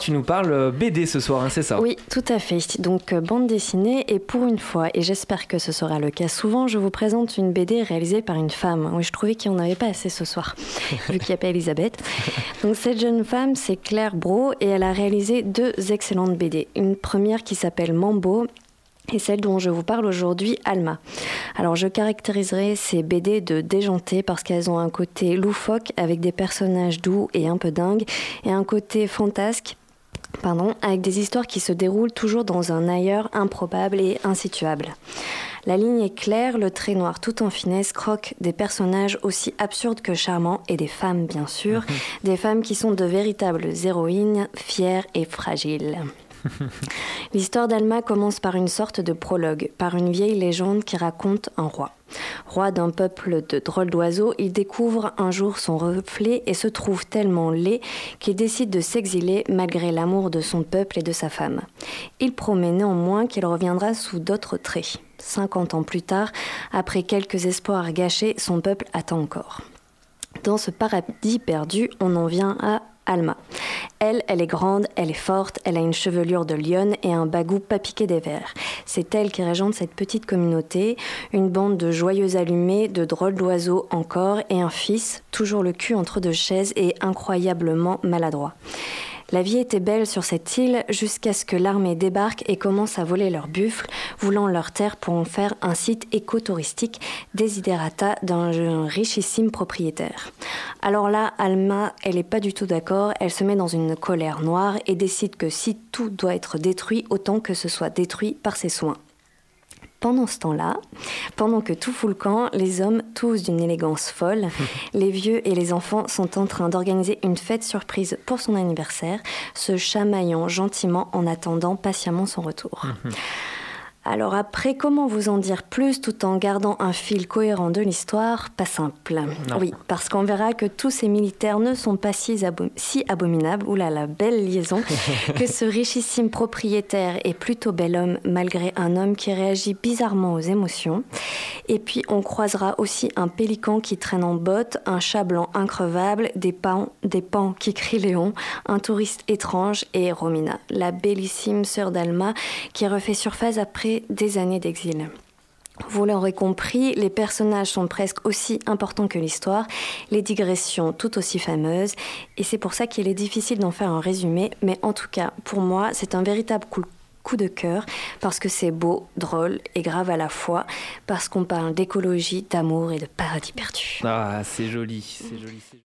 tu nous parles BD ce soir, hein, c'est ça ? Oui, tout à fait. Donc, bande dessinée, et pour une fois, et j'espère que ce sera le cas souvent, je vous présente une BD réalisée par une femme. Oui, je trouvais qu'il n'y en avait pas assez ce soir, vu qu'il n'y a pas Elisabeth. Donc, cette jeune femme, c'est Claire Brault, et elle a réalisé 2 excellentes BD. Une première qui s'appelle Mambo, et celle dont je vous parle aujourd'hui, Alma. Alors, je caractériserai ces BD de déjantées parce qu'elles ont un côté loufoque avec des personnages doux et un peu dingues, et un côté fantasque, avec des histoires qui se déroulent toujours dans un ailleurs improbable et insituable. La ligne est claire, le trait noir tout en finesse croque des personnages aussi absurdes que charmants, et des femmes bien sûr, des femmes qui sont de véritables héroïnes, fières et fragiles. L'histoire d'Alma commence par une sorte de prologue, par une vieille légende qui raconte un roi. Roi d'un peuple de drôles d'oiseaux, il découvre un jour son reflet et se trouve tellement laid qu'il décide de s'exiler malgré l'amour de son peuple et de sa femme. Il promet néanmoins qu'il reviendra sous d'autres traits. 50 ans plus tard, après quelques espoirs gâchés, son peuple attend encore. Dans ce paradis perdu, on en vient à Alma. Elle est grande, elle est forte, elle a une chevelure de lionne et un bagou pas piqué des vers. C'est elle qui régente cette petite communauté, une bande de joyeux allumés, de drôles d'oiseaux encore, et un fils, toujours le cul entre 2 chaises et incroyablement maladroit. La vie était belle sur cette île jusqu'à ce que l'armée débarque et commence à voler leurs buffles, voulant leur terre pour en faire un site écotouristique, desiderata d'un richissime propriétaire. Alors là, Alma, elle n'est pas du tout d'accord, elle se met dans une colère noire et décide que si tout doit être détruit, autant que ce soit détruit par ses soins. Pendant ce temps-là, pendant que tout fout le camp, les hommes, tous d'une élégance folle, les vieux et les enfants sont en train d'organiser une fête surprise pour son anniversaire, se chamaillant gentiment en attendant patiemment son retour. Alors après, comment vous en dire plus tout en gardant un fil cohérent de l'histoire ? Pas simple. Non. Oui, parce qu'on verra que tous ces militaires ne sont pas si abominables, oulala, belle liaison, que ce richissime propriétaire est plutôt bel homme malgré un homme qui réagit bizarrement aux émotions. Et puis on croisera aussi un pélican qui traîne en botte, un chat blanc increvable, des pans qui crient Léon, un touriste étrange et Romina, la bellissime sœur d'Alma qui refait surface après des années d'exil. Vous l'aurez compris, les personnages sont presque aussi importants que l'histoire, les digressions tout aussi fameuses, et c'est pour ça qu'il est difficile d'en faire un résumé, mais en tout cas, pour moi, c'est un véritable coup de cœur, parce que c'est beau, drôle et grave à la fois, parce qu'on parle d'écologie, d'amour et de paradis perdu. Ah, c'est joli, c'est joli.